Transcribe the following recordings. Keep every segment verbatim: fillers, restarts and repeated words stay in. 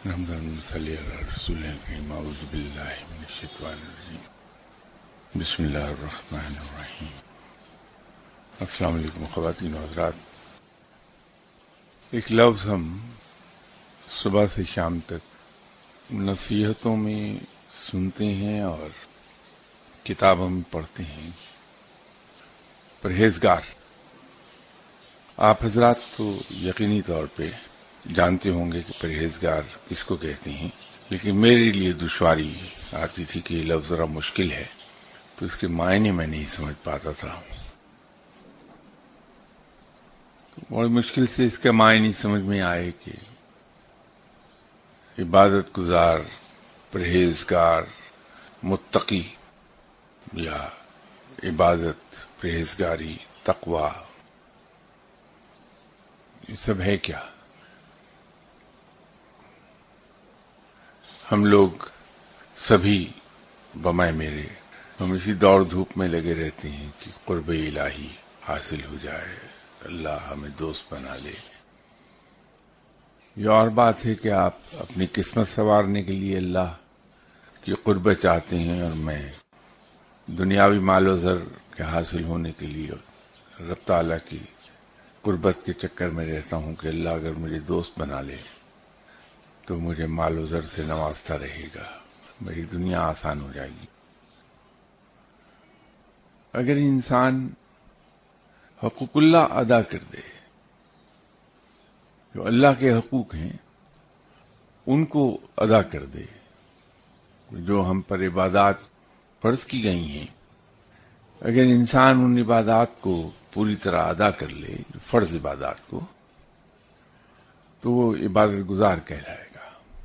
نحمدہ صلی اللہ رسول الکریم اعوذ باللہ من الشیطان الرجیم بسم اللہ الرحمن الرحیم. السلام علیکم خواتین و حضرات. ایک لفظ ہم صبح سے شام تک نصیحتوں میں سنتے ہیں اور کتابوں میں پڑھتے ہیں، پرہیزگار. آپ حضرات تو یقینی طور پہ جانتے ہوں گے کہ پرہیزگار کس کو کہتے ہیں، لیکن میرے لیے دشواری آتی تھی کہ یہ لفظ ذرا مشکل ہے، تو اس کے معنی میں نہیں سمجھ پاتا تھا. بڑی مشکل سے اس کے معنی سمجھ میں آئے کہ عبادت گزار، پرہیزگار، متقی، یا عبادت، پرہیزگاری، تقوی، یہ سب ہے کیا؟ ہم لوگ سبھی بمائے میرے ہم اسی دوڑ دھوپ میں لگے رہتے ہیں کہ قرب الہی حاصل ہو جائے، اللہ ہمیں دوست بنا لے. یہ اور بات ہے کہ آپ اپنی قسمت سنوارنے کے لیے اللہ کی قربت چاہتے ہیں، اور میں دنیاوی مال و زر کے حاصل ہونے کے لیے رب تعالیٰ کی قربت کے چکر میں رہتا ہوں کہ اللہ اگر مجھے دوست بنا لے تو مجھے مال و زر سے نوازتا رہے گا، میری دنیا آسان ہو جائے گی. اگر انسان حقوق اللہ ادا کر دے، جو اللہ کے حقوق ہیں ان کو ادا کر دے، جو ہم پر عبادات فرض کی گئی ہیں، اگر انسان ان عبادات کو پوری طرح ادا کر لے، فرض عبادات کو، تو وہ عبادت گزار کہلائے گا.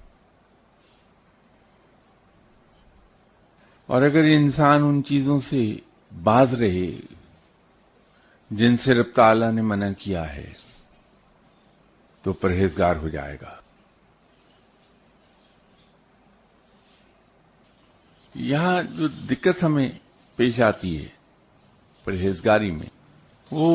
اور اگر انسان ان چیزوں سے باز رہے جن سے رب تعالیٰ نے منع کیا ہے تو پرہیزگار ہو جائے گا. یہاں جو دقت ہمیں پیش آتی ہے پرہیزگاری میں، وہ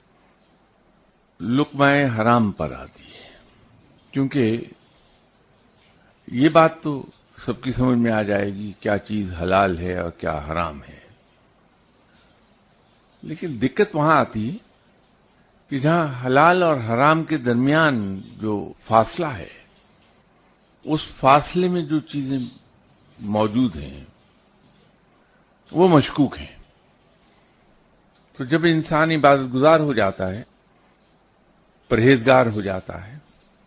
لقمہ حرام پر آتی ہے، کیونکہ یہ بات تو سب کی سمجھ میں آ جائے گی کیا چیز حلال ہے اور کیا حرام ہے، لیکن دقت وہاں آتی ہے کہ جہاں حلال اور حرام کے درمیان جو فاصلہ ہے، اس فاصلے میں جو چیزیں موجود ہیں وہ مشکوک ہیں. تو جب انسان عبادت گزار ہو جاتا ہے، پرہیزگار ہو جاتا ہے،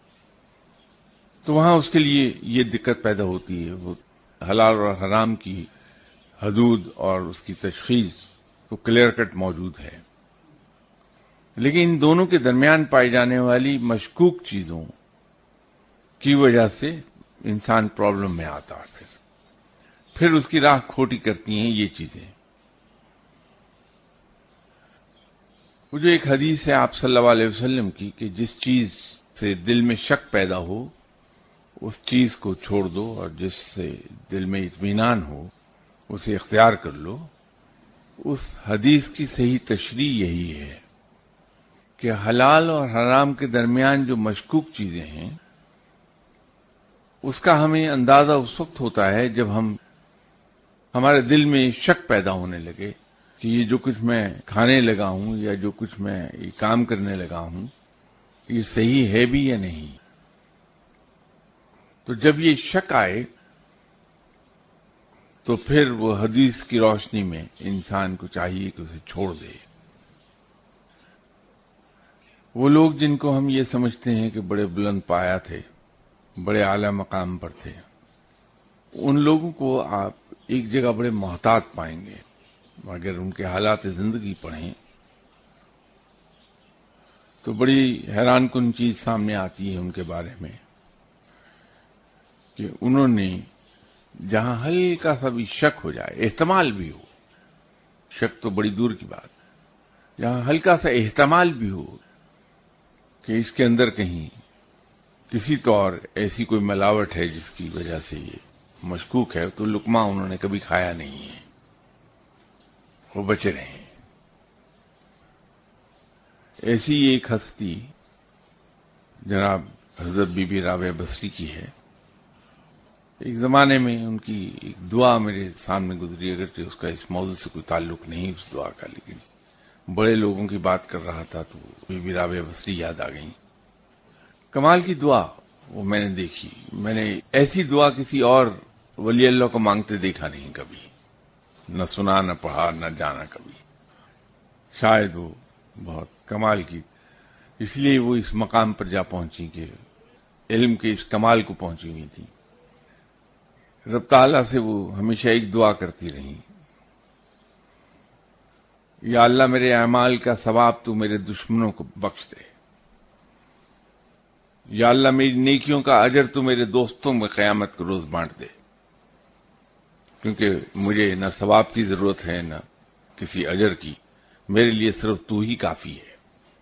تو وہاں اس کے لیے یہ دقت پیدا ہوتی ہے. وہ حلال اور حرام کی حدود اور اس کی تشخیص تو کلیئر کٹ موجود ہے، لیکن ان دونوں کے درمیان پائی جانے والی مشکوک چیزوں کی وجہ سے انسان پرابلم میں آتا ہے. پھر اس کی راہ کھوٹی کرتی ہیں یہ چیزیں. وہ جو ایک حدیث ہے آپ صلی اللہ علیہ وسلم کی کہ جس چیز سے دل میں شک پیدا ہو اس چیز کو چھوڑ دو، اور جس سے دل میں اطمینان ہو اسے اختیار کر لو، اس حدیث کی صحیح تشریح یہی ہے کہ حلال اور حرام کے درمیان جو مشکوک چیزیں ہیں اس کا ہمیں اندازہ اس وقت ہوتا ہے جب ہم ہمارے دل میں شک پیدا ہونے لگے کہ یہ جو کچھ میں کھانے لگا ہوں یا جو کچھ میں یہ کام کرنے لگا ہوں یہ صحیح ہے بھی یا نہیں. تو جب یہ شک آئے تو پھر وہ حدیث کی روشنی میں انسان کو چاہیے کہ اسے چھوڑ دے. وہ لوگ جن کو ہم یہ سمجھتے ہیں کہ بڑے بلند پایا تھے، بڑے اعلی مقام پر تھے، ان لوگوں کو آپ ایک جگہ بڑے محتاط پائیں گے. اگر ان کے حالات زندگی پڑھیں تو بڑی حیران کن چیز سامنے آتی ہے ان کے بارے میں کہ انہوں نے جہاں ہلکا سا بھی شک ہو جائے، احتمال بھی ہو، شک تو بڑی دور کی بات، جہاں ہلکا سا احتمال بھی ہو کہ اس کے اندر کہیں کسی طور ایسی کوئی ملاوٹ ہے جس کی وجہ سے یہ مشکوک ہے، تو لقمہ انہوں نے کبھی کھایا نہیں ہے، وہ بچے رہے. ایسی ایک ہستی جناب حضرت بی بی رابعہ بصری کی ہے ایک زمانے میں ان کی ایک دعا میرے سامنے گزری، اگرچہ اس کا اس موضوع سے کوئی تعلق نہیں اس دعا کا، لیکن بڑے لوگوں کی بات کر رہا تھا تو بی بی رابعہ بصری یاد آ گئی. کمال کی دعا وہ میں نے دیکھی. میں نے ایسی دعا کسی اور ولی اللہ کو مانگتے دیکھا نہیں کبھی، نہ سنا نہ پڑھا نہ جانا کبھی. شاید وہ بہت کمال کی، اس لیے وہ اس مقام پر جا پہنچی کہ علم کے اس کمال کو پہنچی ہوئی تھی. رب تعالیٰ سے وہ ہمیشہ ایک دعا کرتی رہی، یا اللہ میرے اعمال کا ثواب تو میرے دشمنوں کو بخش دے، یا اللہ میری نیکیوں کا اجر تو میرے دوستوں میں قیامت کو روز بانٹ دے، کیونکہ مجھے نہ ثواب کی ضرورت ہے نہ کسی اجر کی، میرے لیے صرف تو ہی کافی ہے.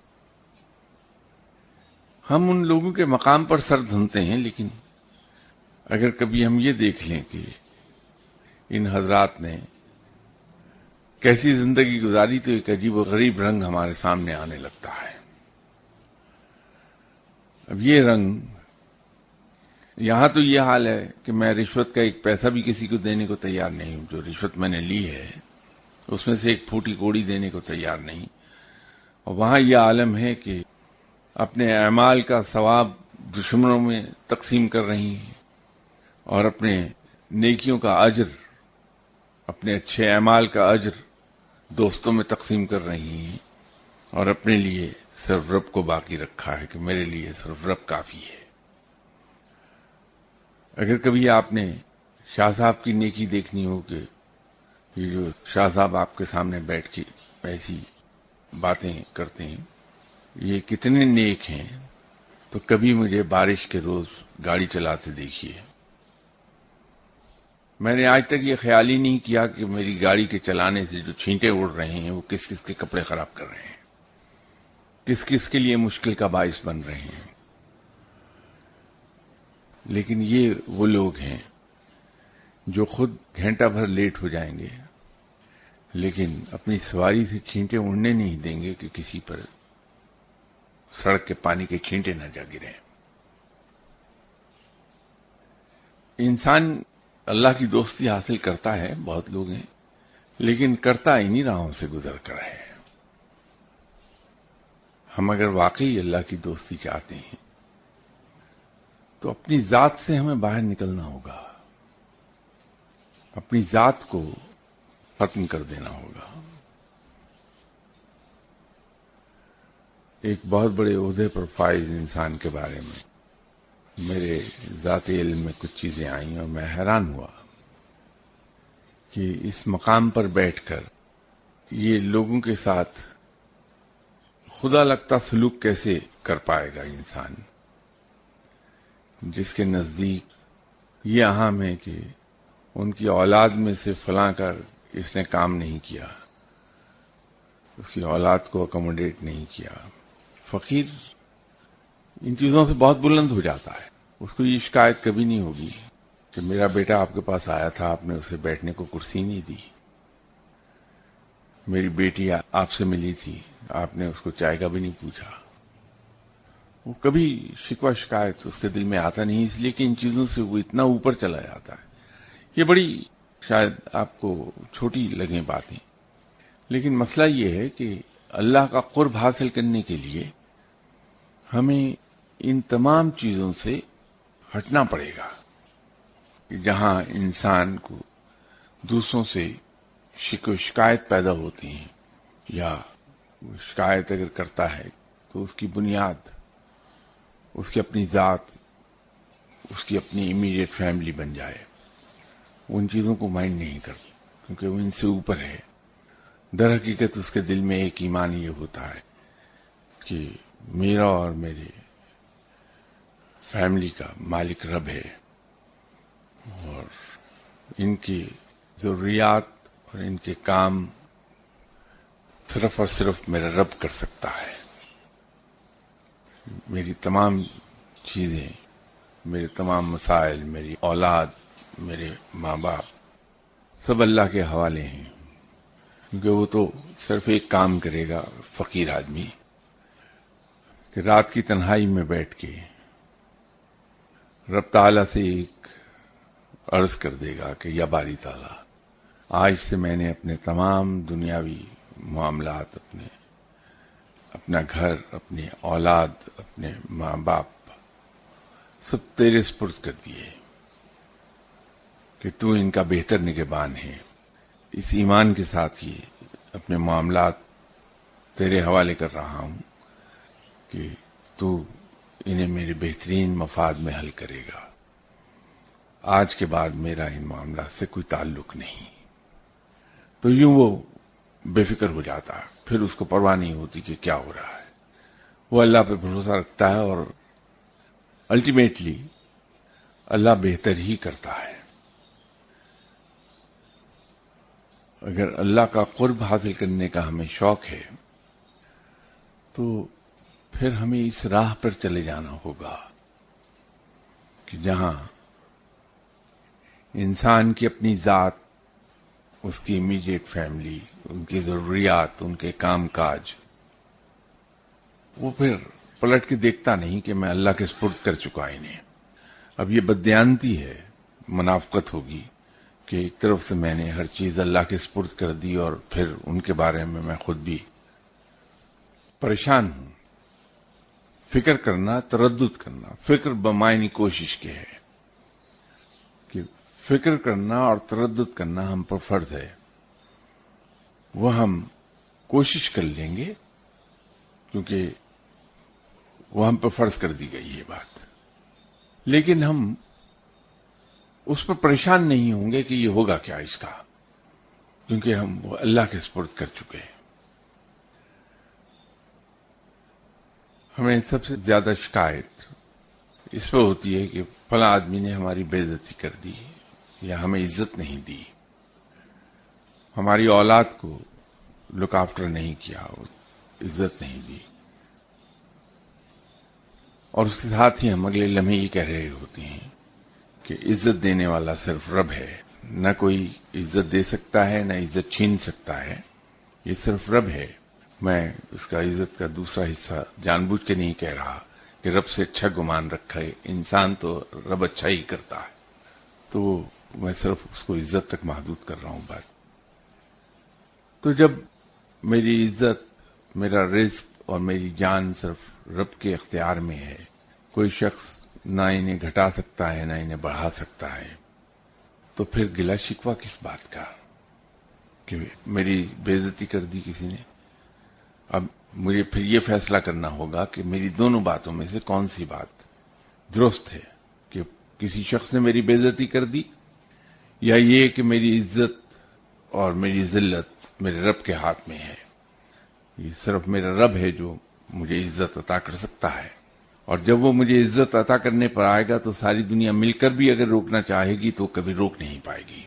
ہم ان لوگوں کے مقام پر سر دھنتے ہیں، لیکن اگر کبھی ہم یہ دیکھ لیں کہ ان حضرات نے کیسی زندگی گزاری تو ایک عجیب و غریب رنگ ہمارے سامنے آنے لگتا ہے. اب یہ رنگ، یہاں تو یہ حال ہے کہ میں رشوت کا ایک پیسہ بھی کسی کو دینے کو تیار نہیں ہوں. جو رشوت میں نے لی ہے اس میں سے ایک پھوٹی کوڑی دینے کو تیار نہیں. اور وہاں یہ عالم ہے کہ اپنے اعمال کا ثواب دشمنوں میں تقسیم کر رہی ہیں اور اپنے نیکیوں کا اجر، اپنے اچھے اعمال کا اجر دوستوں میں تقسیم کر رہی ہیں، اور اپنے لیے صرف رب کو باقی رکھا ہے کہ میرے لیے صرف رب کافی ہے. اگر کبھی آپ نے شاہ صاحب کی نیکی دیکھنی ہو کہ یہ جو شاہ صاحب آپ کے سامنے بیٹھ کے ایسی باتیں کرتے ہیں، یہ کتنے نیک ہیں، تو کبھی مجھے بارش کے روز گاڑی چلاتے دیکھیے. میں نے آج تک یہ خیال ہی نہیں کیا کہ میری گاڑی کے چلانے سے جو چھینٹے اڑ رہے ہیں وہ کس کس کے کپڑے خراب کر رہے ہیں، کس کس کے لیے مشکل کا باعث بن رہے ہیں. لیکن یہ وہ لوگ ہیں جو خود گھنٹہ بھر لیٹ ہو جائیں گے لیکن اپنی سواری سے چھینٹے اڑنے نہیں دیں گے کہ کسی پر سڑک کے پانی کے چھینٹے نہ جا گریں. انسان اللہ کی دوستی حاصل کرتا ہے، بہت لوگ ہیں، لیکن کرتا انہی راہوں سے گزر کر ہے. ہم اگر واقعی اللہ کی دوستی چاہتے ہیں تو اپنی ذات سے ہمیں باہر نکلنا ہوگا، اپنی ذات کو ختم کر دینا ہوگا. ایک بہت بڑے عہدے پر فائز انسان کے بارے میں میرے ذاتی علم میں کچھ چیزیں آئیں اور میں حیران ہوا کہ اس مقام پر بیٹھ کر یہ لوگوں کے ساتھ خدا لگتا سلوک کیسے کر پائے گا انسان، جس کے نزدیک یہ اہم ہے کہ ان کی اولاد میں سے فلاں کا اس نے کام نہیں کیا، اس کی اولاد کو اکوموڈیٹ نہیں کیا. فقیر ان چیزوں سے بہت بلند ہو جاتا ہے. اس کو یہ شکایت کبھی نہیں ہوگی کہ میرا بیٹا آپ کے پاس آیا تھا، آپ نے اسے بیٹھنے کو کرسی نہیں دی. میری بیٹی آپ سے ملی تھی، آپ نے اس کو چائے کا بھی نہیں پوچھا. وہ کبھی شکوہ شکایت اس کے دل میں آتا نہیں، اس لیے کہ ان چیزوں سے وہ اتنا اوپر چلا جاتا ہے. یہ بڑی شاید آپ کو چھوٹی لگیں باتیں، لیکن مسئلہ یہ ہے کہ اللہ کا قرب حاصل کرنے کے لیے ہمیں ان تمام چیزوں سے ہٹنا پڑے گا. جہاں انسان کو دوسروں سے شکوہ شکایت پیدا ہوتی ہیں یا شکایت اگر کرتا ہے تو اس کی بنیاد اس کی اپنی ذات، اس کی اپنی امیڈیٹ فیملی بن جائے. ان چیزوں کو مائنڈ نہیں کرتی کیونکہ وہ ان سے اوپر ہے. در حقیقت اس کے دل میں ایک ایمان یہ ہوتا ہے کہ میرا اور میرے فیملی کا مالک رب ہے اور ان کی ضروریات اور ان کے کام صرف اور صرف میرا رب کر سکتا ہے. میری تمام چیزیں، میرے تمام مسائل، میری اولاد، میرے ماں باپ سب اللہ کے حوالے ہیں، کیونکہ وہ تو صرف ایک کام کرے گا فقیر آدمی کہ رات کی تنہائی میں بیٹھ کے رب تعالیٰ سے ایک عرض کر دے گا کہ یا باری تعالیٰ، آج سے میں نے اپنے تمام دنیاوی معاملات، اپنے اپنا گھر، اپنی اولاد، اپنے ماں باپ سب تیرے سپرد کر دیے کہ تو ان کا بہتر نگہبان ہے۔ اس ایمان کے ساتھ ہی اپنے معاملات تیرے حوالے کر رہا ہوں کہ تو انہیں میرے بہترین مفاد میں حل کرے گا۔ آج کے بعد میرا ان معاملات سے کوئی تعلق نہیں۔ تو یوں وہ بے فکر ہو جاتا، پھر اس کو پرواہ نہیں ہوتی کہ کیا ہو رہا ہے، وہ اللہ پہ بھروسہ رکھتا ہے اور الٹیمیٹلی اللہ بہتر ہی کرتا ہے۔ اگر اللہ کا قرب حاصل کرنے کا ہمیں شوق ہے تو پھر ہمیں اس راہ پر چلے جانا ہوگا کہ جہاں انسان کی اپنی ذات، اس کی امیڈیٹ فیملی، ان کی ضروریات، ان کے کام کاج، وہ پھر پلٹ کے دیکھتا نہیں کہ میں اللہ کے سپرد کر چکا انہیں۔ اب یہ بددیانتی ہے، منافقت ہوگی کہ ایک طرف سے میں نے ہر چیز اللہ کے سپرد کر دی اور پھر ان کے بارے میں میں خود بھی پریشان ہوں۔ فکر کرنا، تردد کرنا، فکر بمعنی کوشش کے ہے کہ فکر کرنا اور تردد کرنا ہم پر فرض ہے، وہ ہم کوشش کر لیں گے کیونکہ وہ ہم پر فرض کر دی گئی یہ بات، لیکن ہم اس پر پریشان نہیں ہوں گے کہ یہ ہوگا کیا اس کا، کیونکہ ہم وہ اللہ کے سپرد کر چکے ہیں۔ ہمیں سب سے زیادہ شکایت اس پہ ہوتی ہے کہ فلاں آدمی نے ہماری بے عزتی کر دی یا ہمیں عزت نہیں دی، ہماری اولاد کو لک آفٹر نہیں کیا، عزت نہیں دی، اور اس کے ساتھ ہی ہم اگلے لمحے یہ کہہ رہے ہوتے ہیں کہ عزت دینے والا صرف رب ہے، نہ کوئی عزت دے سکتا ہے نہ عزت چھین سکتا ہے، یہ صرف رب ہے۔ میں اس کا عزت کا دوسرا حصہ جان بوجھ کے نہیں کہہ رہا کہ رب سے اچھا گمان رکھا ہے، انسان تو رب اچھا ہی کرتا ہے، تو میں صرف اس کو عزت تک محدود کر رہا ہوں بات۔ تو جب میری عزت، میرا رزق اور میری جان صرف رب کے اختیار میں ہے، کوئی شخص نہ انہیں گھٹا سکتا ہے نہ انہیں بڑھا سکتا ہے، تو پھر گلہ شکوہ کس بات کا کہ میری بے عزتی کر دی کسی نے؟ اب مجھے پھر یہ فیصلہ کرنا ہوگا کہ میری دونوں باتوں میں سے کون سی بات درست ہے، کہ کسی شخص نے میری بے عزتی کر دی یا یہ کہ میری عزت اور میری ذلت میرے رب کے ہاتھ میں ہے۔ یہ صرف میرا رب ہے جو مجھے عزت عطا کر سکتا ہے، اور جب وہ مجھے عزت عطا کرنے پر آئے گا تو ساری دنیا مل کر بھی اگر روکنا چاہے گی تو کبھی روک نہیں پائے گی۔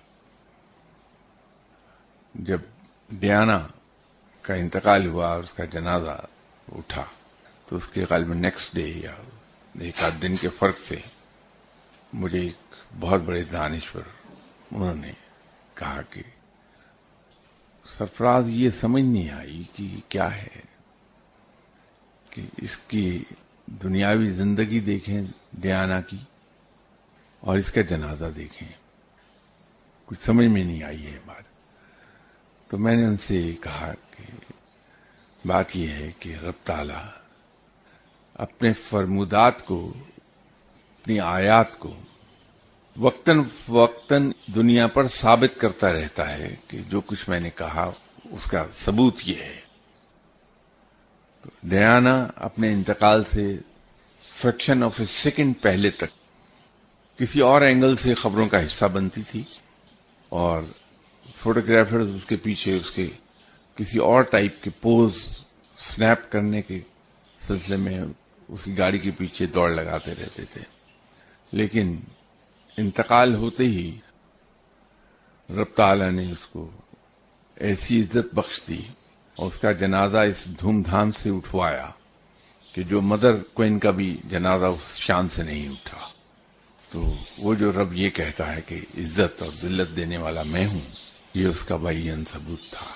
جب ڈیانا کا انتقال ہوا اور اس کا جنازہ اٹھا تو اس کے غالباً نیکسٹ ڈے یا ایک آدھ دن کے فرق سے مجھے ایک بہت بڑے دانشور انہوں نے کہا کہ سرفراز یہ سمجھ نہیں آئی کہ کیا ہے کہ اس کی دنیاوی زندگی دیکھیں ڈیانا کی اور اس کا جنازہ دیکھیں، کچھ سمجھ میں نہیں آئی ہے بات۔ تو میں نے ان سے کہا کہ بات یہ ہے کہ رب تعالیٰ اپنے فرمودات کو، اپنی آیات کو وقتاً فوقتاً دنیا پر ثابت کرتا رہتا ہے کہ جو کچھ میں نے کہا اس کا ثبوت یہ ہے۔ تو ڈیانا اپنے انتقال سے فریکشن آف اے سیکنڈ پہلے تک کسی اور اینگل سے خبروں کا حصہ بنتی تھی، اور فوٹوگرافرز اس کے پیچھے اس کے کسی اور ٹائپ کے پوز سنیپ کرنے کے سلسلے میں اس کی گاڑی کے پیچھے دوڑ لگاتے رہتے تھے، لیکن انتقال ہوتے ہی رب تعالیٰ نے اس کو ایسی عزت بخش دی اور اس کا جنازہ اس دھوم دھام سے اٹھوایا کہ جو مدر کوئن کا بھی جنازہ اس شان سے نہیں اٹھا۔ تو وہ جو رب یہ کہتا ہے کہ عزت اور ذلت دینے والا میں ہوں، یہ اس کا بیان ثبوت تھا۔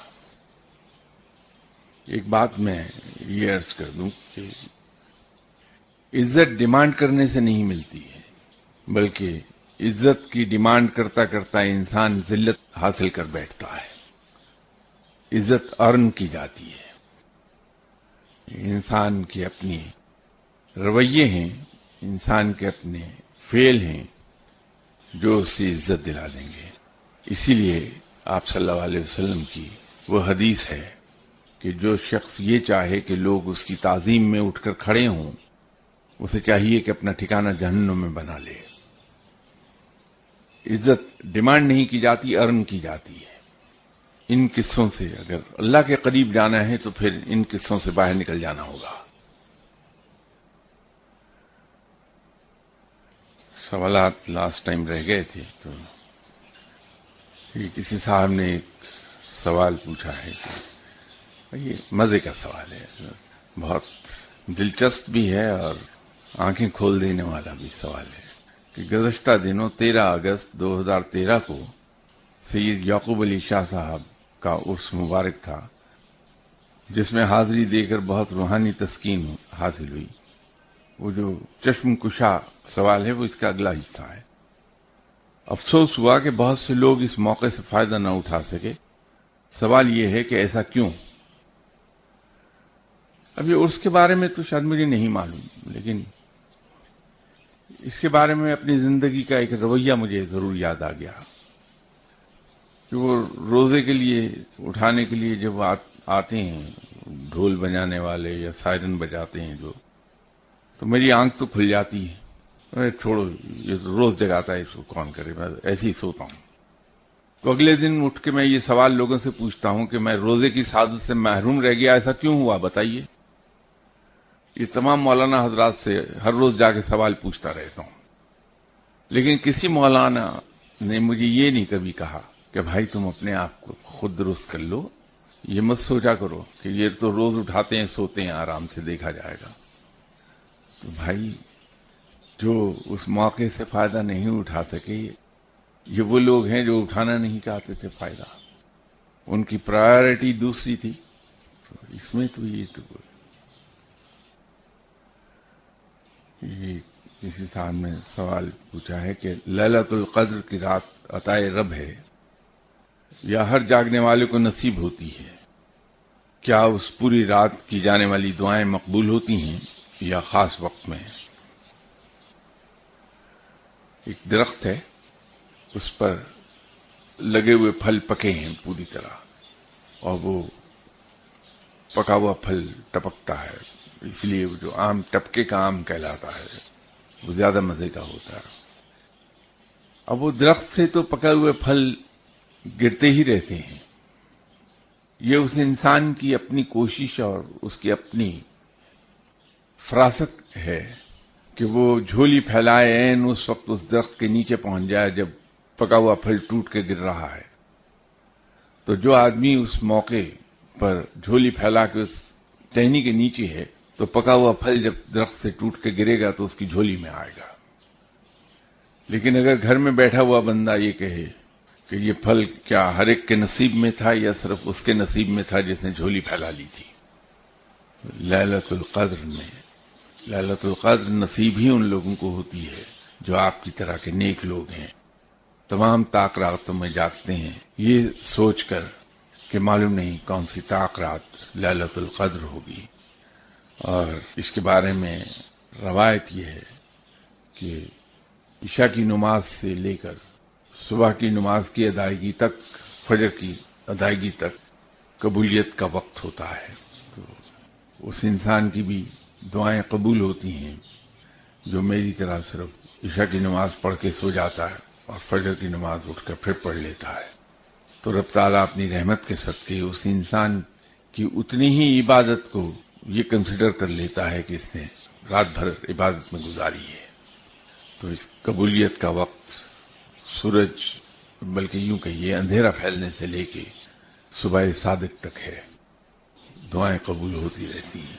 ایک بات میں یہ عرض کر دوں کہ عزت ڈیمانڈ کرنے سے نہیں ملتی ہے، بلکہ عزت کی ڈیمانڈ کرتا کرتا انسان ذلت حاصل کر بیٹھتا ہے. عزت ارن کی جاتی ہے. انسان کے اپنے رویے ہیں، انسان کے اپنے فعل ہیں جو اسے عزت دلا دیں گے. اسی لیے آپ صلی اللہ علیہ وسلم کی وہ حدیث ہے کہ جو شخص یہ چاہے کہ لوگ اس کی تعظیم میں اٹھ کر کھڑے ہوں، اسے چاہیے کہ اپنا ٹھکانہ جہنم میں بنا لے. عزت ڈیمانڈ نہیں کی جاتی، ارن کی جاتی ہے. ان قصوں سے اگر اللہ کے قریب جانا ہے تو پھر ان قصوں سے باہر نکل جانا ہوگا. سوالات لاسٹ ٹائم رہ گئے تھے تو کسی صاحب نے ایک سوال پوچھا ہے کہ یہ مزے کا سوال ہے، بہت دلچسپ بھی ہے اور آنکھیں کھول دینے والا بھی سوال ہے کہ گزشتہ دنوں تیرہ اگست دو ہزار تیرہ کو سید یعقوب علی شاہ صاحب کا عرس مبارک تھا، جس میں حاضری دے کر بہت روحانی تسکین حاصل ہوئی. وہ جو چشم کشا سوال ہے وہ اس کا اگلا حصہ ہے. افسوس ہوا کہ بہت سے لوگ اس موقع سے فائدہ نہ اٹھا سکے. سوال یہ ہے کہ ایسا کیوں؟ اب یہ عرس کے بارے میں تو شاید مجھے نہیں معلوم، لیکن اس کے بارے میں اپنی زندگی کا ایک رویہ مجھے ضرور یاد آ گیا کہ وہ روزے کے لیے اٹھانے کے لیے جب آتے ہیں ڈھول بجانے والے یا سائرن بجاتے ہیں جو، تو میری آنکھ تو کھل جاتی ہے. ارے چھوڑو، یہ تو روز جگاتا ہے، اس کو کون کرے، میں ایسے ہی سوتا ہوں. تو اگلے دن اٹھ کے میں یہ سوال لوگوں سے پوچھتا ہوں کہ میں روزے کی سعادت سے محروم رہ گیا، ایسا کیوں ہوا بتائیے. یہ تمام مولانا حضرات سے ہر روز جا کے سوال پوچھتا رہتا ہوں، لیکن کسی مولانا نے مجھے یہ نہیں کبھی کہا کہ بھائی تم اپنے آپ کو خود درست کر لو، یہ مت سوچا کرو کہ یہ تو روز اٹھاتے ہیں سوتے ہیں آرام سے دیکھا جائے گا. تو بھائی جو اس موقع سے فائدہ نہیں اٹھا سکے، یہ وہ لوگ ہیں جو اٹھانا نہیں چاہتے تھے فائدہ، ان کی پرائیورٹی دوسری تھی. تو اس میں تو یہ تو یہ کسی صاحب نے سوال پوچھا ہے کہ لیلۃ القدر کی رات عطائے رب ہے یا ہر جاگنے والے کو نصیب ہوتی ہے؟ کیا اس پوری رات کی جانے والی دعائیں مقبول ہوتی ہیں یا خاص وقت میں؟ ایک درخت ہے، اس پر لگے ہوئے پھل پکے ہیں پوری طرح، اور وہ پکا ہوا پھل ٹپکتا ہے، اس لیے وہ جو آم ٹپکے کا آم کہلاتا ہے وہ زیادہ مزے کا ہوتا ہے. اب وہ درخت سے تو پکے ہوئے پھل گرتے ہی رہتے ہیں. یہ اس انسان کی اپنی کوشش اور اس کی اپنی فراست ہے کہ وہ جھولی پھیلائے عین اس وقت اس درخت کے نیچے پہنچ جائے جب پکا ہوا پھل ٹوٹ کے گر رہا ہے. تو جو آدمی اس موقع پر جھولی پھیلا کے اس ٹہنی کے نیچے ہے تو پکا ہوا پھل جب درخت سے ٹوٹ کے گرے گا تو اس کی جھولی میں آئے گا. لیکن اگر گھر میں بیٹھا ہوا بندہ یہ کہے کہ یہ پھل کیا ہر ایک کے نصیب میں تھا یا صرف اس کے نصیب میں تھا جس نے جھولی پھیلا لی تھی؟ لیلۃ القدر میں لیلۃ القدر نصیب ہی ان لوگوں کو ہوتی ہے جو آپ کی طرح کے نیک لوگ ہیں، تمام طاق راتوں میں جاگتے ہیں یہ سوچ کر کہ معلوم نہیں کون سی طاق رات لیلۃ القدر ہوگی. اور اس کے بارے میں روایت یہ ہے کہ عشاء کی نماز سے لے کر صبح کی نماز کی ادائیگی تک، فجر کی ادائیگی تک قبولیت کا وقت ہوتا ہے. تو اس انسان کی بھی دعائیں قبول ہوتی ہیں جو میری طرح صرف عشاء کی نماز پڑھ کے سو جاتا ہے اور فجر کی نماز اٹھ کر پھر پڑھ لیتا ہے. تو رب تعالیٰ اپنی رحمت کے صدقے اس انسان کی اتنی ہی عبادت کو یہ کنسیڈر کر لیتا ہے کہ اس نے رات بھر عبادت میں گزاری ہے. تو اس قبولیت کا وقت سورج، بلکہ یوں کہیے اندھیرا پھیلنے سے لے کے صبح صادق تک ہے، دعائیں قبول ہوتی رہتی ہیں.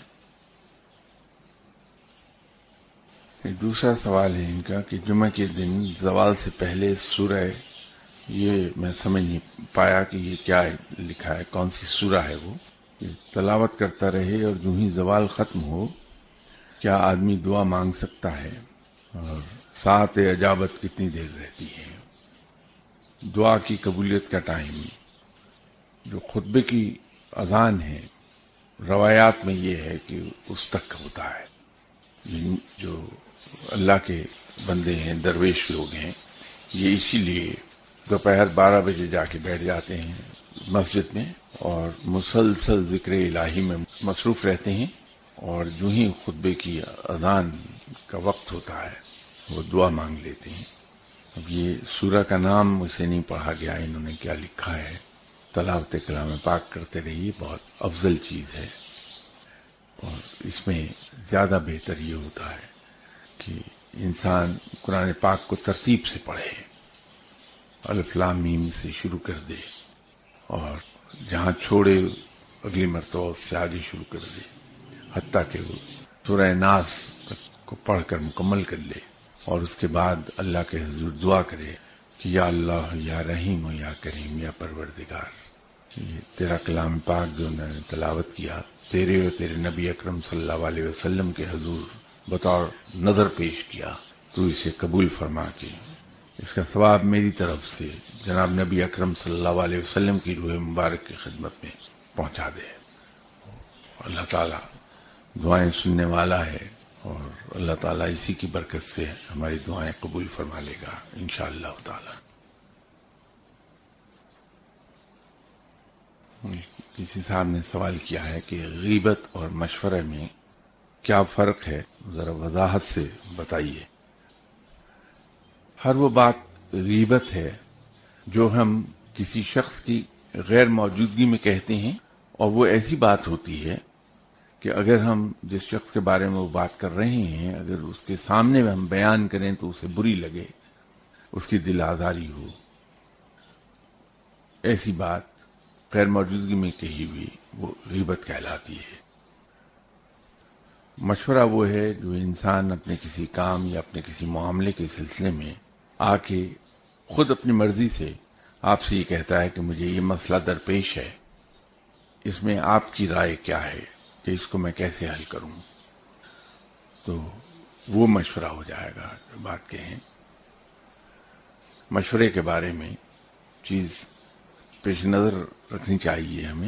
ایک دوسرا سوال ہے ان کا کہ جمعہ کے دن زوال سے پہلے سورہ، یہ میں سمجھ نہیں پایا کہ یہ کیا لکھا ہے، کون سی سورہ ہے وہ، تلاوت کرتا رہے اور جو ہی زوال ختم ہو کیا آدمی دعا مانگ سکتا ہے؟ اور ساعت اجابت کتنی دیر رہتی ہے. دعا کی قبولیت کا ٹائم جو خطبے کی اذان ہے روایات میں یہ ہے کہ اس تک ہوتا ہے. جو اللہ کے بندے ہیں، درویش لوگ ہیں، یہ اسی لیے دوپہر بارہ بجے جا کے بیٹھ جاتے ہیں مسجد میں اور مسلسل ذکر الہی میں مصروف رہتے ہیں، اور جو ہی خطبے کی اذان کا وقت ہوتا ہے وہ دعا مانگ لیتے ہیں. اب یہ سورہ کا نام مجھ سے نہیں پڑھا گیا، انہوں نے کیا لکھا ہے. تلاوت کلام پاک کرتے رہیے، بہت افضل چیز ہے. اور اس میں زیادہ بہتر یہ ہوتا ہے کہ انسان قرآن پاک کو ترتیب سے پڑھے، الف لام میم سے شروع کر دے اور جہاں چھوڑے اگلی مرتبہ اس سے آگے شروع کر دے، حتیٰ کہ وہ سورہ ناس کو پڑھ کر مکمل کر لے، اور اس کے بعد اللہ کے حضور دعا کرے کہ یا اللہ، یا رحیم و یا کریم، یا پروردگار، یہ تیرا کلام پاک جو میں نے تلاوت کیا تیرے اور تیرے نبی اکرم صلی اللہ علیہ وسلم کے حضور بطور نظر پیش کیا، تو اسے قبول فرما کے اس کا ثواب میری طرف سے جناب نبی اکرم صلی اللہ علیہ وسلم کی روح مبارک کی خدمت میں پہنچا دے. اللہ تعالیٰ دعائیں سننے والا ہے، اور اللہ تعالیٰ اسی کی برکت سے ہماری دعائیں قبول فرما لے گا انشاءاللہ تعالیٰ. کسی صاحب نے سوال کیا ہے کہ غیبت اور مشورے میں کیا فرق ہے، ذرا وضاحت سے بتائیے. ہر وہ بات غیبت ہے جو ہم کسی شخص کی غیر موجودگی میں کہتے ہیں، اور وہ ایسی بات ہوتی ہے کہ اگر ہم جس شخص کے بارے میں وہ بات کر رہے ہیں اگر اس کے سامنے میں ہم بیان کریں تو اسے بری لگے، اس کی دل آزاری ہو، ایسی بات غیر موجودگی میں کہی ہوئی وہ غیبت کہلاتی ہے. مشورہ وہ ہے جو انسان اپنے کسی کام یا اپنے کسی معاملے کے سلسلے میں آ کے خود اپنی مرضی سے آپ سے یہ کہتا ہے کہ مجھے یہ مسئلہ درپیش ہے، اس میں آپ کی رائے کیا ہے کہ اس کو میں کیسے حل کروں. تو وہ مشورہ ہو جائے گا جو بات کہیں. مشورے کے بارے میں چیز پیش نظر رکھنی چاہیے ہمیں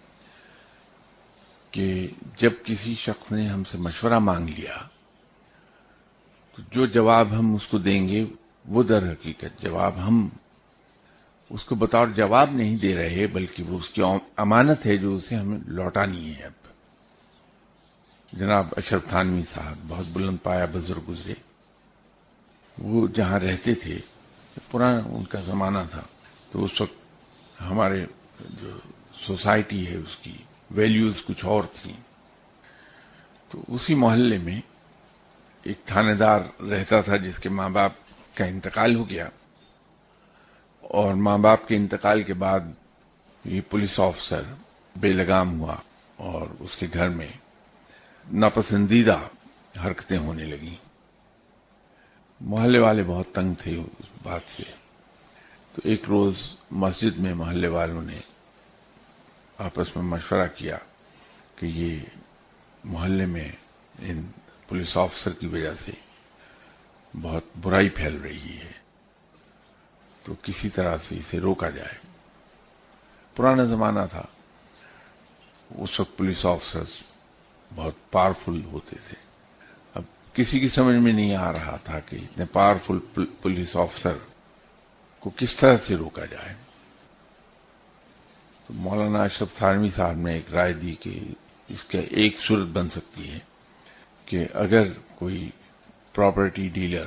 کہ جب کسی شخص نے ہم سے مشورہ مانگ لیا تو جو جواب ہم اس کو دیں گے وہ در حقیقت جواب ہم اس کو بطور جواب نہیں دے رہے، بلکہ وہ اس کی امانت ہے جو اسے ہمیں لوٹانی ہے. اب جناب اشرف تھانوی صاحب بہت بلند پایا بزرگ گزرے، وہ جہاں رہتے تھے پرانا ان کا زمانہ تھا، تو اس وقت ہمارے جو سوسائٹی ہے اس کی ویلیوز کچھ اور تھیں. تو اسی محلے میں ایک تھانے دار رہتا تھا جس کے ماں باپ کا انتقال ہو گیا، اور ماں باپ کے انتقال کے بعد یہ پولیس آفیسر بے لگام ہوا اور اس کے گھر میں ناپسندیدہ حرکتیں ہونے لگیں. محلے والے بہت تنگ تھے اس بات سے. تو ایک روز مسجد میں محلے والوں نے آپس میں مشورہ کیا کہ یہ محلے میں ان پولیس آفیسر کی وجہ سے بہت برائی پھیل رہی ہے، تو کسی طرح سے اسے روکا جائے. پرانا زمانہ تھا، اس وقت پولیس آفیسرز بہت پاورفل ہوتے تھے. اب کسی کی سمجھ میں نہیں آ رہا تھا کہ اتنے پاورفل پولیس آفیسر کو کس طرح سے روکا جائے. تو مولانا اشرف تھانوی صاحب نے ایک رائے دی کہ اس کا ایک صورت بن سکتی ہے کہ اگر کوئی پراپرٹی ڈیلر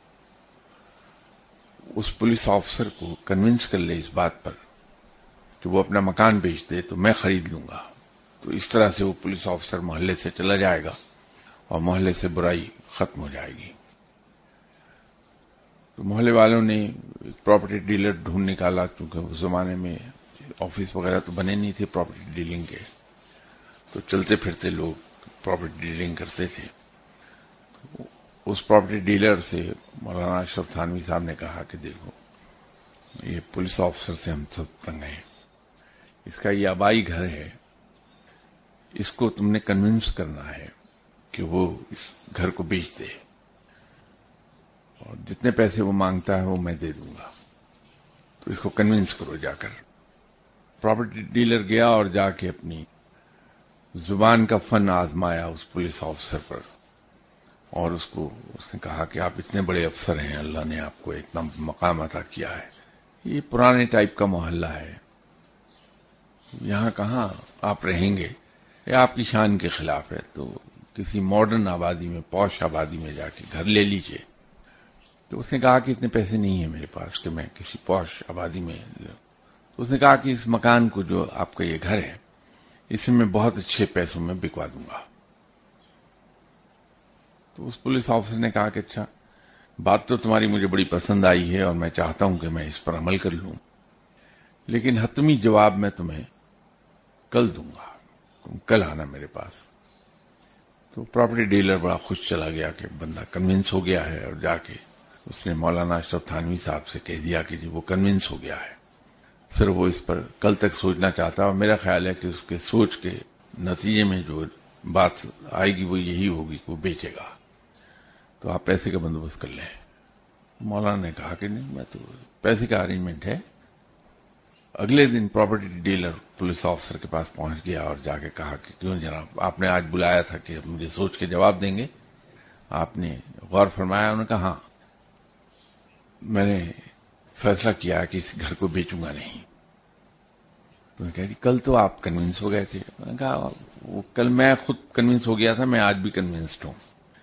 اس پولیس آفیسر کو کنونس کر لے اس بات پر کہ وہ اپنا مکان بیچ دے تو میں خرید لوں گا، تو اس طرح سے وہ پولیس آفیسر محلے سے چلا جائے گا اور محلے سے برائی ختم ہو جائے گی. تو محلے والوں نے ایک پراپرٹی ڈیلر ڈھونڈ نکالا، کیونکہ اس زمانے میں آفس وغیرہ تو بنے نہیں تھے پراپرٹی ڈیلنگ کے، تو چلتے پھرتے لوگ پراپرٹی ڈیلنگ کرتے تھے. اس پراپرٹی ڈیلر سے مولانا اشرف تھانوی صاحب نے کہا کہ دیکھو یہ پولیس آفیسر سے ہم سب تنگ ہیں، اس کا یہ آبائی گھر ہے، اس کو تم نے کنونس کرنا ہے کہ وہ اس گھر کو بیچ دے. اور جتنے پیسے وہ مانگتا ہے وہ میں دے دوں گا، تو اس کو کنونس کرو جا کر۔ پراپرٹی ڈیلر گیا اور جا کے اپنی زبان کا فن آزمایا اس پولیس آفیسر پر، اور اس کو اس نے کہا کہ آپ اتنے بڑے افسر ہیں، اللہ نے آپ کو اتنا مقام عطا کیا ہے، یہ پرانے ٹائپ کا محلہ ہے، یہاں کہاں آپ رہیں گے، یہ آپ کی شان کے خلاف ہے، تو کسی ماڈرن آبادی میں، پوش آبادی میں جا کے گھر لے لیجئے۔ تو اس نے کہا کہ اتنے پیسے نہیں ہیں میرے پاس کہ میں کسی پوش آبادی میں، تو اس نے کہا کہ اس مکان کو جو آپ کا یہ گھر ہے اسے میں بہت اچھے پیسوں میں بکوا دوں گا۔ تو اس پولیس آفیسر نے کہا کہ اچھا، بات تو تمہاری مجھے بڑی پسند آئی ہے اور میں چاہتا ہوں کہ میں اس پر عمل کر لوں، لیکن حتمی جواب میں تمہیں کل دوں گا، تم کل آنا میرے پاس۔ تو پراپرٹی ڈیلر بڑا خوش چلا گیا کہ بندہ کنونس ہو گیا ہے، اور جا کے اس نے مولانا اشرف تھانوی صاحب سے کہہ دیا کہ جی وہ کنونس ہو گیا ہے، صرف وہ اس پر کل تک سوچنا چاہتا ہے، اور میرا خیال ہے کہ اس کے سوچ کے نتیجے میں جو بات آئے گی وہ یہی ہوگی کہ وہ بیچے گا، تو آپ پیسے کا بندوبست کر لیں۔ مولانا نے کہا کہ نہیں، میں تو پیسے کا ارینجمنٹ ہے۔ اگلے دن پراپرٹی ڈیلر پولیس آفیسر کے پاس پہنچ گیا اور جا کے کہا کہ کیوں جناب، آپ نے آج بلایا تھا کہ مجھے سوچ کے جواب دیں گے، آپ نے غور فرمایا؟ انہوں نے کہا ہاں، میں نے فیصلہ کیا کہ اس گھر کو بیچوں گا نہیں۔ تو نے کہا کہ کل تو آپ کنونس ہو گئے تھے۔ میں نے کہا وہ کل میں خود کنونس ہو گیا تھا، میں آج بھی کنونسڈ ہوں،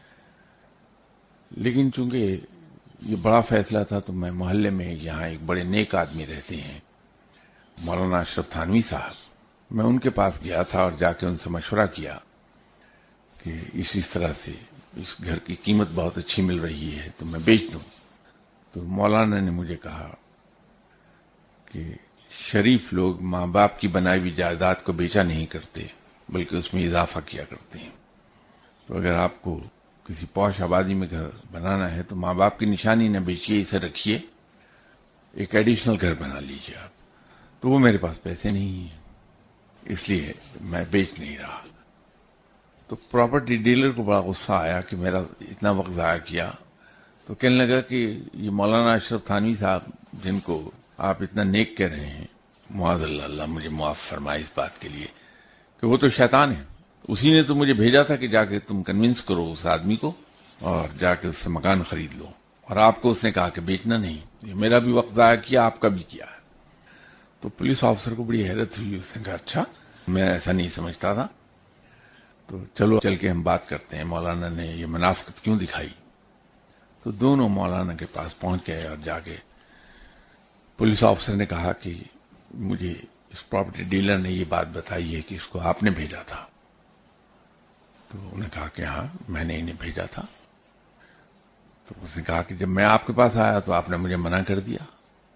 لیکن چونکہ یہ بڑا فیصلہ تھا تو میں محلے میں یہاں ایک بڑے نیک آدمی رہتے ہیں مولانا اشرف تھانوی صاحب، میں ان کے پاس گیا تھا اور جا کے ان سے مشورہ کیا کہ اس اس طرح سے اس گھر کی قیمت بہت اچھی مل رہی ہے تو میں بیچ دوں۔ تو مولانا نے مجھے کہا کہ شریف لوگ ماں باپ کی بنائی ہوئی جائیداد کو بیچا نہیں کرتے بلکہ اس میں اضافہ کیا کرتے ہیں، تو اگر آپ کو کسی پوش آبادی میں گھر بنانا ہے تو ماں باپ کی نشانی نہ بیچیے، اسے رکھیے، ایک ایڈیشنل گھر بنا لیجیے آپ۔ تو وہ میرے پاس پیسے نہیں ہیں، اس لیے میں بیچ نہیں رہا۔ تو پراپرٹی ڈیلر کو بڑا غصہ آیا کہ میرا اتنا وقت ضائع کیا، تو کہنے لگا کہ یہ مولانا اشرف تھانوی صاحب جن کو آپ اتنا نیک کہہ رہے ہیں، معاذ اللہ، اللہ مجھے معاف فرمائے اس بات کے لیے، کہ وہ تو شیطان ہے، اسی نے تو مجھے بھیجا تھا کہ جا کے تم کنونس کرو اس آدمی کو اور جا کے اس سے مکان خرید لو، اور آپ کو اس نے کہا کہ بیچنا نہیں۔ یہ میرا بھی وقت ضائع کیا، آپ کا بھی کیا ہے۔ تو پولیس آفیسر کو بڑی حیرت ہوئی، اس نے کہا اچھا، میں ایسا نہیں سمجھتا تھا، تو چلو چل کے ہم بات کرتے ہیں، مولانا نے یہ منافقت کیوں دکھائی؟ تو دونوں مولانا کے پاس پہنچ گئے اور جا کے پولیس آفیسر نے کہا کہ مجھے اس پراپرٹی ڈیلر نے یہ بات بتائی ہے کہ اس کو آپ نے بھیجا تھا۔ تو انہوں نے کہا کہ ہاں میں نے انہیں بھیجا تھا۔ تو اس نے کہا کہ جب میں آپ کے پاس آیا تو آپ نے مجھے منع کر دیا۔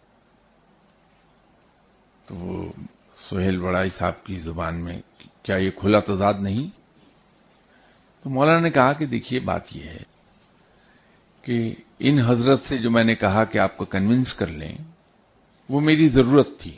تو وہ سہیل بڑائی صاحب کی زبان میں کیا یہ کھلا تضاد نہیں؟ تو مولانا نے کہا کہ دیکھیے بات یہ ہے کہ ان حضرت سے جو میں نے کہا کہ آپ کو کنونس کر لیں، وہ میری ضرورت تھی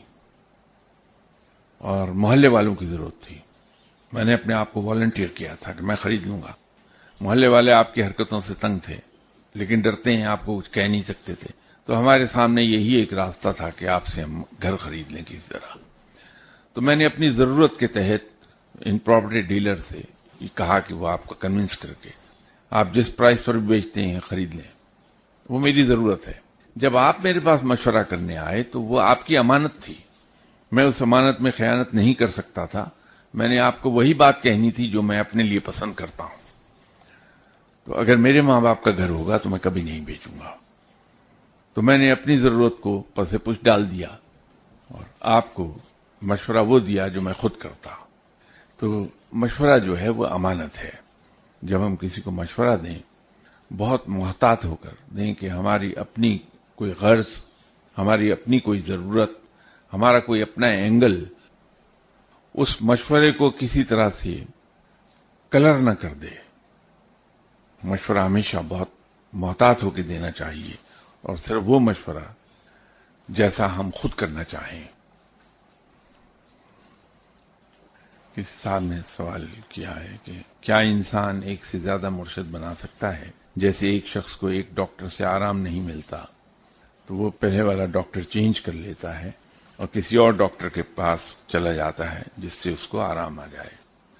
اور محلے والوں کی ضرورت تھی، میں نے اپنے آپ کو والنٹیئر کیا تھا کہ میں خرید لوں گا۔ محلے والے آپ کی حرکتوں سے تنگ تھے لیکن ڈرتے ہیں، آپ کو کچھ کہہ نہیں سکتے تھے، تو ہمارے سامنے یہی ایک راستہ تھا کہ آپ سے ہم گھر خرید لیں کسی طرح۔ تو میں نے اپنی ضرورت کے تحت ان پراپرٹی ڈیلر سے یہ کہا کہ وہ آپ کو کنونس کر کے آپ جس پرائس پر بیچتے ہیں خرید لیں، وہ میری ضرورت ہے۔ جب آپ میرے پاس مشورہ کرنے آئے تو وہ آپ کی امانت تھی، میں اس امانت میں خیانت نہیں کر سکتا تھا، میں نے آپ کو وہی بات کہنی تھی جو میں اپنے لیے پسند کرتا ہوں۔ تو اگر میرے ماں باپ کا گھر ہوگا تو میں کبھی نہیں بیچوں گا۔ تو میں نے اپنی ضرورت کو پس پش ڈال دیا اور آپ کو مشورہ وہ دیا جو میں خود کرتا۔ تو مشورہ جو ہے وہ امانت ہے، جب ہم کسی کو مشورہ دیں بہت محتاط ہو کر دیں کہ ہماری اپنی کوئی غرض، ہماری اپنی کوئی ضرورت، ہمارا کوئی اپنا اینگل اس مشورے کو کسی طرح سے کلر نہ کر دے۔ مشورہ ہمیشہ بہت محتاط ہو کے دینا چاہیے اور صرف وہ مشورہ جیسا ہم خود کرنا چاہیں۔ کسی صاحب نے سوال کیا ہے کہ کیا انسان ایک سے زیادہ مرشد بنا سکتا ہے؟ جیسے ایک شخص کو ایک ڈاکٹر سے آرام نہیں ملتا تو وہ پہلے والا ڈاکٹر چینج کر لیتا ہے اور کسی اور ڈاکٹر کے پاس چلا جاتا ہے جس سے اس کو آرام آ جائے۔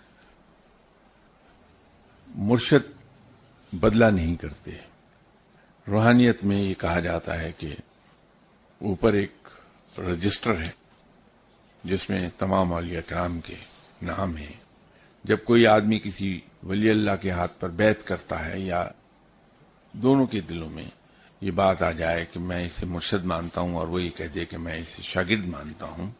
مرشد بدلہ نہیں کرتے۔ روحانیت میں یہ کہا جاتا ہے کہ اوپر ایک رجسٹر ہے جس میں تمام اولیاء کرام کے نام ہیں۔ جب کوئی آدمی کسی ولی اللہ کے ہاتھ پر بیعت کرتا ہے یا دونوں کے دلوں میں یہ بات آ جائے کہ میں اسے مرشد مانتا ہوں اور وہ یہ کہہ دے کہ میں اسے شاگرد مانتا ہوں،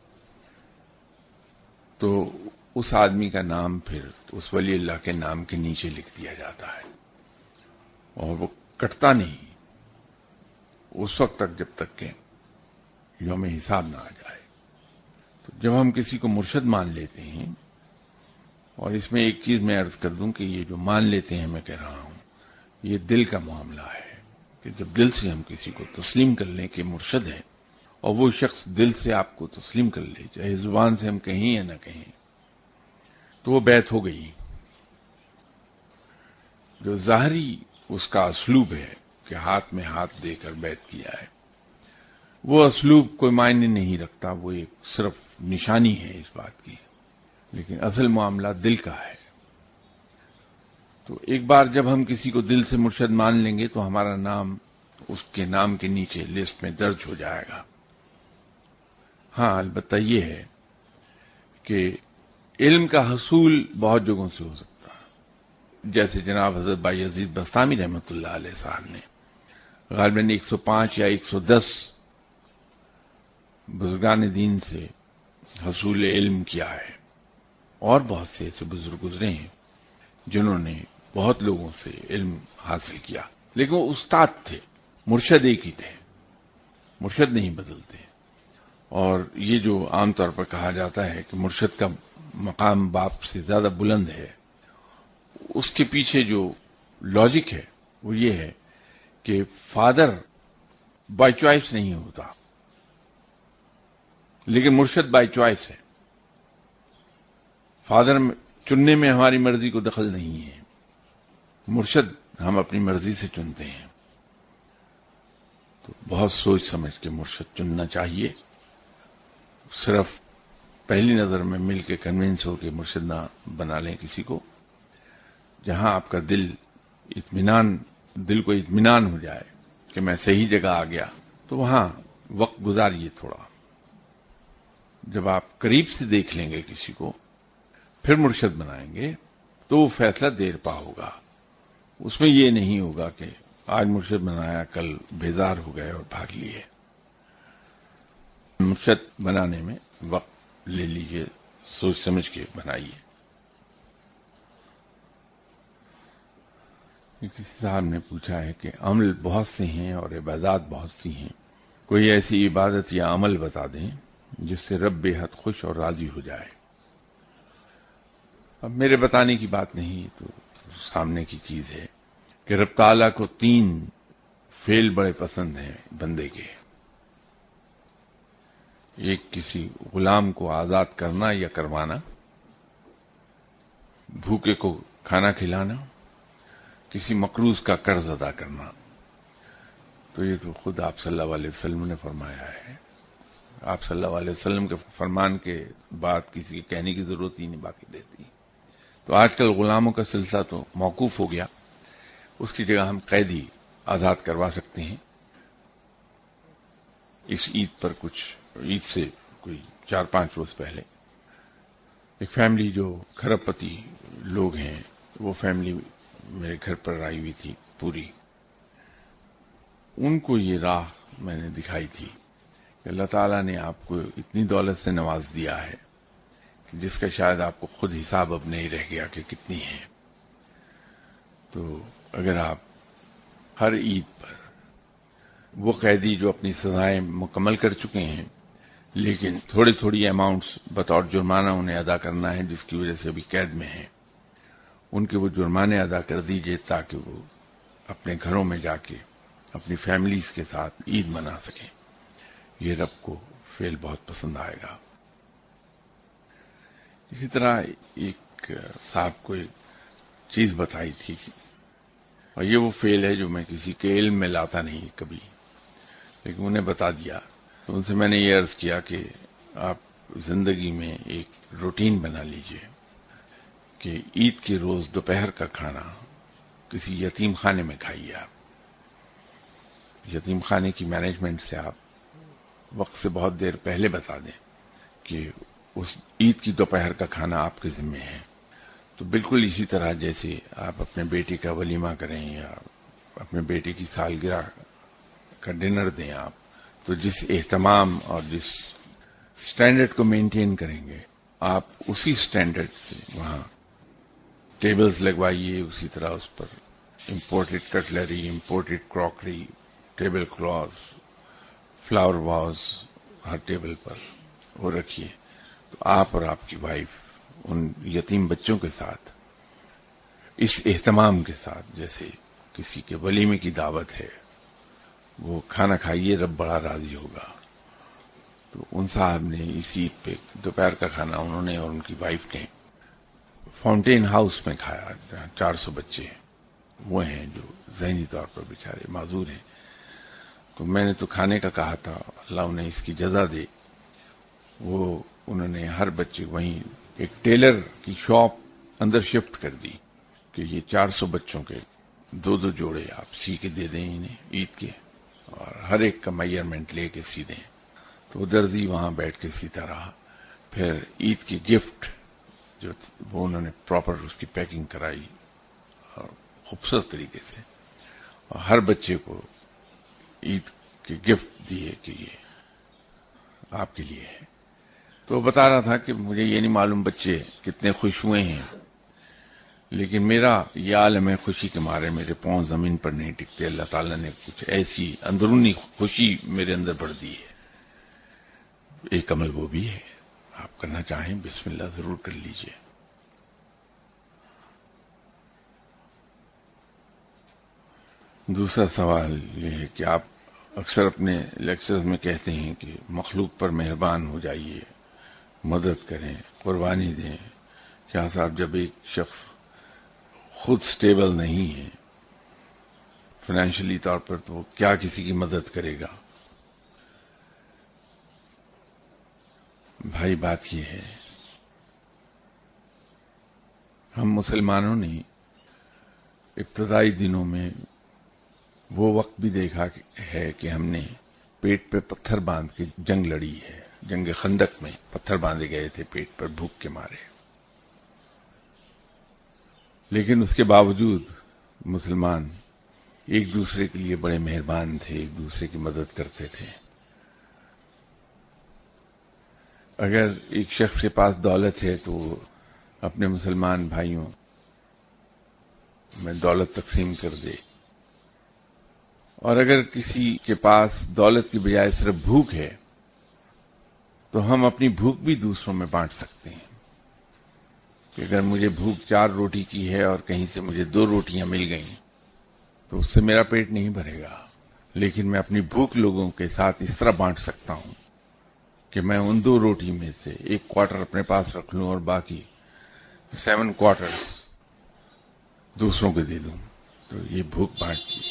تو اس آدمی کا نام پھر اس ولی اللہ کے نام کے نیچے لکھ دیا جاتا ہے اور وہ کٹتا نہیں اس وقت تک جب تک کہ یوم حساب نہ آ جائے۔ تو جب ہم کسی کو مرشد مان لیتے ہیں، اور اس میں ایک چیز میں عرض کر دوں کہ یہ جو مان لیتے ہیں میں کہہ رہا ہوں یہ دل کا معاملہ ہے کہ جب دل سے ہم کسی کو تسلیم کر لیں کہ مرشد ہے اور وہ شخص دل سے آپ کو تسلیم کر لے، چاہے زبان سے ہم کہیں یا نہ کہیں، تو وہ بیعت ہو گئی۔ جو ظاہری اس کا اسلوب ہے کہ ہاتھ میں ہاتھ دے کر بیعت کیا ہے، وہ اسلوب کوئی معنی نہیں رکھتا، وہ ایک صرف نشانی ہے اس بات کی، لیکن اصل معاملہ دل کا ہے۔ تو ایک بار جب ہم کسی کو دل سے مرشد مان لیں گے تو ہمارا نام اس کے نام کے نیچے لسٹ میں درج ہو جائے گا۔ ہاں البتہ یہ ہے کہ علم کا حصول بہت جگہوں سے ہو سکتا ہے، جیسے جناب حضرت بایزید بستامی رحمۃ اللہ علیہ صاحب نے غالباً ایک سو پانچ یا ایک سو دس بزرگان دین سے حصول علم کیا ہے، اور بہت سے ایسے بزرگ گزرے ہیں جنہوں نے بہت لوگوں سے علم حاصل کیا، لیکن وہ استاد تھے، مرشد ایک ہی تھے، مرشد نہیں بدلتے۔ اور یہ جو عام طور پر کہا جاتا ہے کہ مرشد کا مقام باپ سے زیادہ بلند ہے، اس کے پیچھے جو لاجک ہے وہ یہ ہے کہ فادر بائی چوائس نہیں ہوتا، لیکن مرشد بائی چوائس ہے۔ فادر چننے میں ہماری مرضی کو دخل نہیں ہے، مرشد ہم اپنی مرضی سے چنتے ہیں۔ تو بہت سوچ سمجھ کے مرشد چننا چاہیے، صرف پہلی نظر میں مل کے کنونس ہو کے مرشد نہ بنا لیں کسی کو۔ جہاں آپ کا دل اطمینان دل کو اطمینان ہو جائے کہ میں صحیح جگہ آ گیا، تو وہاں وقت گزاریے تھوڑا۔ جب آپ قریب سے دیکھ لیں گے کسی کو پھر مرشد بنائیں گے تو وہ فیصلہ دیر پا ہوگا، اس میں یہ نہیں ہوگا کہ آج مرشد بنایا کل بیزار ہو گئے اور بھاگ لیے۔ مرشد بنانے میں وقت لے لیجئے، سوچ سمجھ کے بنائیے۔ کسی صاحب نے پوچھا ہے کہ عمل بہت سے ہیں اور عبادات بہت سی ہیں، کوئی ایسی عبادت یا عمل بتا دیں جس سے رب بے حد خوش اور راضی ہو جائے۔ اب میرے بتانے کی بات نہیں، تو سامنے کی چیز ہے کہ رب تعالیٰ کو تین فعل بڑے پسند ہیں بندے کے۔ ایک کسی غلام کو آزاد کرنا یا کروانا، بھوکے کو کھانا کھلانا، کسی مقروض کا قرض ادا کرنا۔ تو یہ تو خود آپ صلی اللہ علیہ وسلم نے فرمایا ہے۔ آپ صلی اللہ علیہ وسلم کے فرمان کے بعد کسی کے کہنے کی ضرورت ہی نہیں باقی رہتی۔ تو آج کل غلاموں کا سلسلہ تو موقوف ہو گیا، اس کی جگہ ہم قیدی آزاد کروا سکتے ہیں۔ اس عید پر کچھ عید سے کوئی چار پانچ روز پہلے ایک فیملی جو کھرب پتی لوگ ہیں، وہ فیملی میرے گھر پر آئی ہوئی تھی پوری۔ ان کو یہ راہ میں نے دکھائی تھی کہ اللہ تعالیٰ نے آپ کو اتنی دولت سے نواز دیا ہے جس کا شاید آپ کو خود حساب اب نہیں رہ گیا کہ کتنی ہے۔ تو اگر آپ ہر عید پر وہ قیدی جو اپنی سزائیں مکمل کر چکے ہیں لیکن تھوڑی تھوڑی اماؤنٹس بطور جرمانہ انہیں ادا کرنا ہے جس کی وجہ سے ابھی قید میں ہیں، ان کے وہ جرمانے ادا کر دیجئے تاکہ وہ اپنے گھروں میں جا کے اپنی فیملیز کے ساتھ عید منا سکیں۔ یہ رب کو فعل بہت پسند آئے گا۔ اسی طرح ایک صاحب کو ایک چیز بتائی تھی، اور یہ وہ فیل ہے جو میں کسی کے علم میں لاتا نہیں کبھی، لیکن انہیں بتا دیا. تو ان سے میں نے یہ عرض کیا کہ آپ زندگی میں ایک روٹین بنا لیجئے کہ عید کے روز دوپہر کا کھانا کسی یتیم خانے میں کھائیے. آپ یتیم خانے کی مینجمنٹ سے آپ وقت سے بہت دیر پہلے بتا دیں کہ اس عید کی دوپہر کا کھانا آپ کے ذمہ ہے. تو بالکل اسی طرح جیسے آپ اپنے بیٹے کا ولیمہ کریں یا اپنے بیٹے کی سالگرہ کا ڈنر دیں آپ، تو جس اہتمام اور جس سٹینڈرڈ کو مینٹین کریں گے آپ اسی سٹینڈرڈ سے وہاں ٹیبلز لگوائیے. اسی طرح اس پر imported cutlery, imported crockery, table cloth, flower vase ہر ٹیبل پر وہ رکھیے. تو آپ اور آپ کی وائف ان یتیم بچوں کے ساتھ اس اہتمام کے ساتھ جیسے کسی کے ولیمے کی دعوت ہے وہ کھانا کھائیے، رب بڑا راضی ہوگا. تو ان صاحب نے اس عید پہ دوپہر کا کھانا انہوں نے اور ان کی وائف نے فاؤنٹین ہاؤس میں کھایا، جہاں چار سو بچے وہ ہیں جو ذہنی طور پر بیچارے معذور ہیں. تو میں نے تو کھانے کا کہا تھا، اللہ انہیں اس کی جزا دے. وہ انہوں نے ہر بچے وہیں ایک ٹیلر کی شاپ اندر شفٹ کر دی کہ یہ چار سو بچوں کے دو دو جوڑے آپ سی کے دے دیں انہیں عید کے، اور ہر ایک کا میئرمنٹ لے کے سی دیں. تو درزی وہاں بیٹھ کے سیتا رہا. پھر عید کی گفٹ جو وہ انہوں نے پراپر اس کی پیکنگ کرائی اور خوبصورت طریقے سے، اور ہر بچے کو عید کے گفٹ دیے کہ یہ آپ کے لیے ہے. تو بتا رہا تھا کہ مجھے یہ نہیں معلوم بچے کتنے خوش ہوئے ہیں، لیکن میرا یہ عالم ہے خوشی کے مارے میرے پاؤں زمین پر نہیں ٹکتے. اللہ تعالیٰ نے کچھ ایسی اندرونی خوشی میرے اندر بڑھ دی ہے. ایک عمل وہ بھی ہے، آپ کرنا چاہیں بسم اللہ ضرور کر لیجئے. دوسرا سوال یہ ہے کہ آپ اکثر اپنے لیکچرز میں کہتے ہیں کہ مخلوق پر مہربان ہو جائیے، مدد کریں، قربانی دیں. شاہ صاحب جب ایک شخص خود سٹیبل نہیں ہے فائنینشلی طور پر تو وہ کیا کسی کی مدد کرے گا؟ بھائی بات یہ ہے، ہم مسلمانوں نے ابتدائی دنوں میں وہ وقت بھی دیکھا ہے کہ ہم نے پیٹ پہ پتھر باندھ کے جنگ لڑی ہے. جنگ خندق میں پتھر باندھے گئے تھے پیٹ پر بھوک کے مارے، لیکن اس کے باوجود مسلمان ایک دوسرے کے لیے بڑے مہربان تھے، ایک دوسرے کی مدد کرتے تھے. اگر ایک شخص کے پاس دولت ہے تو وہ اپنے مسلمان بھائیوں میں دولت تقسیم کر دے، اور اگر کسی کے پاس دولت کی بجائے صرف بھوک ہے تو ہم اپنی بھوک بھی دوسروں میں بانٹ سکتے ہیں. کہ اگر مجھے بھوک چار روٹی کی ہے اور کہیں سے مجھے دو روٹیاں مل گئیں تو اس سے میرا پیٹ نہیں بھرے گا، لیکن میں اپنی بھوک لوگوں کے ساتھ اس طرح بانٹ سکتا ہوں کہ میں ان دو روٹی میں سے ایک کوارٹر اپنے پاس رکھ لوں اور باقی سیون کوارٹر دوسروں کو دے دوں. تو یہ بھوک بانٹ دی.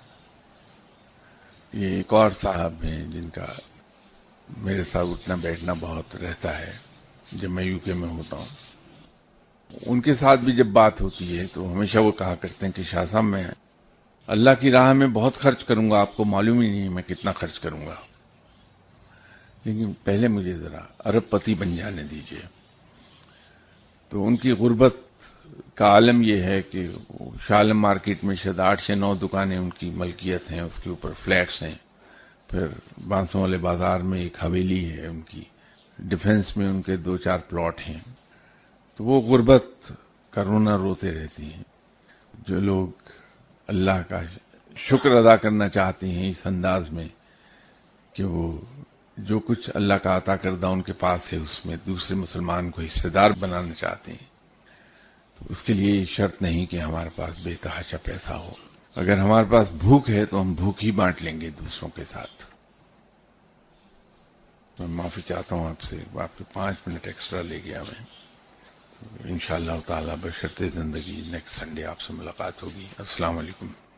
یہ ایک اور صاحب ہیں جن کا میرے ساتھ اٹھنا بیٹھنا بہت رہتا ہے جب میں یو کے میں ہوتا ہوں. ان کے ساتھ بھی جب بات ہوتی ہے تو ہمیشہ وہ کہا کرتے ہیں کہ شاہ صاحب میں اللہ کی راہ میں بہت خرچ کروں گا، آپ کو معلوم ہی نہیں میں کتنا خرچ کروں گا، لیکن پہلے مجھے ذرا ارب پتی بن جانے دیجیے. تو ان کی غربت کا عالم یہ ہے کہ شالم مارکیٹ میں شاید آٹھ سے نو دکانیں ان کی ملکیت ہیں، اس کے اوپر فلیٹس ہیں. پھر بانسوں والے بازار میں ایک حویلی ہے ان کی، ڈیفنس میں ان کے دو چار پلاٹ ہیں. تو وہ غربت کا رونا روتے رہتی ہیں. جو لوگ اللہ کا شکر ادا کرنا چاہتے ہیں اس انداز میں کہ وہ جو کچھ اللہ کا عطا کردہ ان کے پاس ہے اس میں دوسرے مسلمان کو حصے دار بنانا چاہتے ہیں، تو اس کے لیے یہ شرط نہیں کہ ہمارے پاس بے تحاشا پیسہ ہو. اگر ہمارے پاس بھوک ہے تو ہم بھوک ہی بانٹ لیں گے دوسروں کے ساتھ. میں معافی چاہتا ہوں آپ سے، آپ کے پانچ منٹ ایکسٹرا لے گیا میں. انشاءاللہ تعالی بشرط زندگی نیکسٹ سنڈے آپ سے ملاقات ہوگی. السلام علیکم.